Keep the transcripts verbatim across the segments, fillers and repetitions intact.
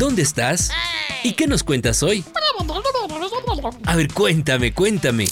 ¿Dónde estás? ¿Y qué nos cuentas hoy? A ver, cuéntame, cuéntame.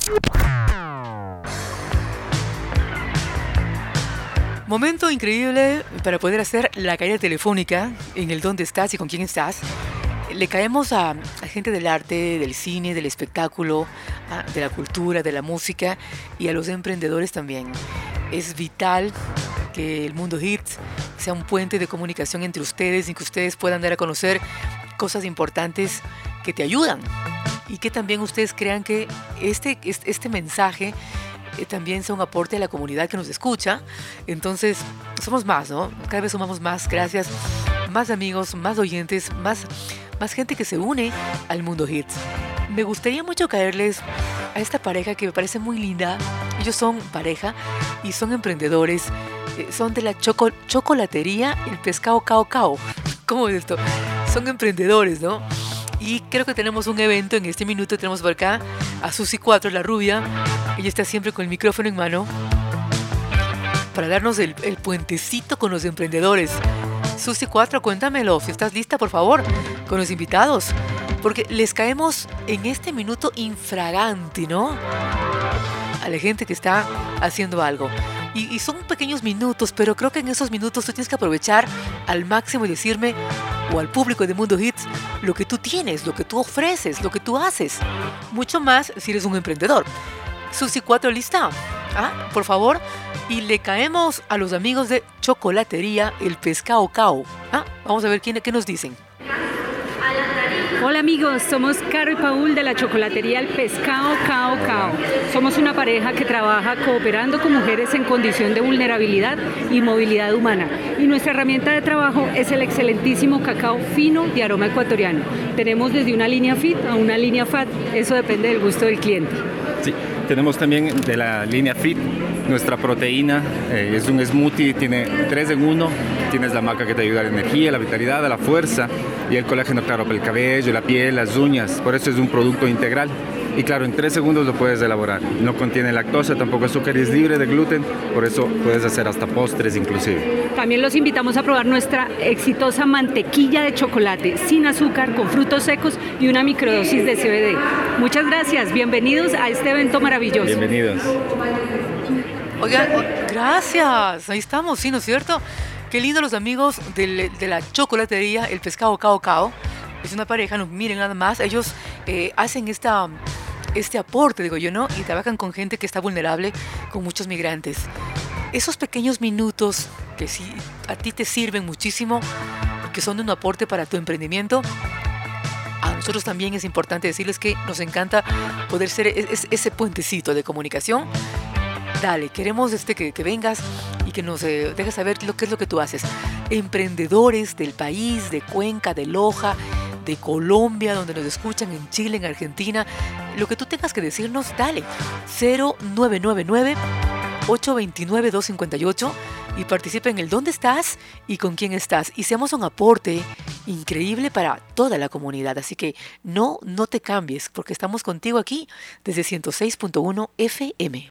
Momento increíble para poder hacer la caída telefónica en el dónde estás y con quién estás. Le caemos a, a gente del arte, del cine, del espectáculo, a, de la cultura, de la música y a los emprendedores también. Es vital que el Mundo Hits sea un puente de comunicación entre ustedes y que ustedes puedan dar a conocer cosas importantes que te ayudan y que también ustedes crean que este, este, este mensaje eh, también sea un aporte a la comunidad que nos escucha. Entonces somos más, ¿no? Cada vez sumamos más, gracias, más amigos, más oyentes, más, más gente que se une al Mundo Hits. Me gustaría mucho caerles a esta pareja que me parece muy linda. Ellos son pareja y son emprendedores. Eh, son de la choco, chocolatería El Pescado Cao Cao. ¿Cómo es esto? Son emprendedores, ¿no? Y creo que tenemos un evento en este minuto. Tenemos por acá a Susi cuatro, la rubia. Ella está siempre con el micrófono en mano para darnos el, el puentecito con los emprendedores. Susi cuatro, cuéntamelo, si estás lista, por favor, con los invitados. Porque les caemos en este minuto infraganti, ¿no? A la gente que está haciendo algo. Y, y son pequeños minutos, pero creo que en esos minutos tú tienes que aprovechar al máximo y decirme, o al público de Mundo Hits, lo que tú tienes, lo que tú ofreces, lo que tú haces. Mucho más si eres un emprendedor. Susi cuatro, ¿lista? ¿Ah? Por favor. Y le caemos a los amigos de Chocolatería El Pescado Cao. ¿Ah? Vamos a ver quién, qué nos dicen. Hola amigos, somos Caro y Paul de la Chocolatería El Pescado Cao Cao. Somos una pareja que trabaja cooperando con mujeres en condición de vulnerabilidad y movilidad humana. Y nuestra herramienta de trabajo es el excelentísimo cacao fino de aroma ecuatoriano. Tenemos desde una línea fit a una línea fat, eso depende del gusto del cliente. Sí, tenemos también de la línea fit nuestra proteína, eh, es un smoothie, tiene tres en uno, tienes la maca que te ayuda a la energía, la vitalidad, a la fuerza y el colágeno, claro, para el cabello, la piel, las uñas, por eso es un producto integral. Y claro, en tres segundos lo puedes elaborar. No contiene lactosa, tampoco azúcar y es libre de gluten, por eso puedes hacer hasta postres inclusive. También los invitamos a probar nuestra exitosa mantequilla de chocolate sin azúcar, con frutos secos y una microdosis de C B D. Muchas gracias, bienvenidos a este evento maravilloso. Bienvenidos. Oigan, gracias, ahí estamos, sí, ¿no es cierto? Qué lindo los amigos de, de la Chocolatería El Pescado Cao Cao. Es una pareja, no, miren nada más, ellos eh, hacen esta... este aporte, digo yo, ¿no? Y trabajan con gente que está vulnerable, con muchos migrantes. Esos pequeños minutos que sí a ti te sirven muchísimo, que son de un aporte para tu emprendimiento, a nosotros también es importante decirles que nos encanta poder ser es, ese puentecito de comunicación. Dale, queremos este, que, que vengas y que nos eh, dejes saber lo que es lo que tú haces. Emprendedores del país, de Cuenca, de Loja, de Colombia, donde nos escuchan, en Chile, en Argentina, lo que tú tengas que decirnos, dale, cero nueve nueve nueve, ocho dos nueve, dos cinco ocho y participa en el dónde estás y con quién estás y seamos un aporte increíble para toda la comunidad. Así que no, no te cambies porque estamos contigo aquí desde ciento seis punto uno F M.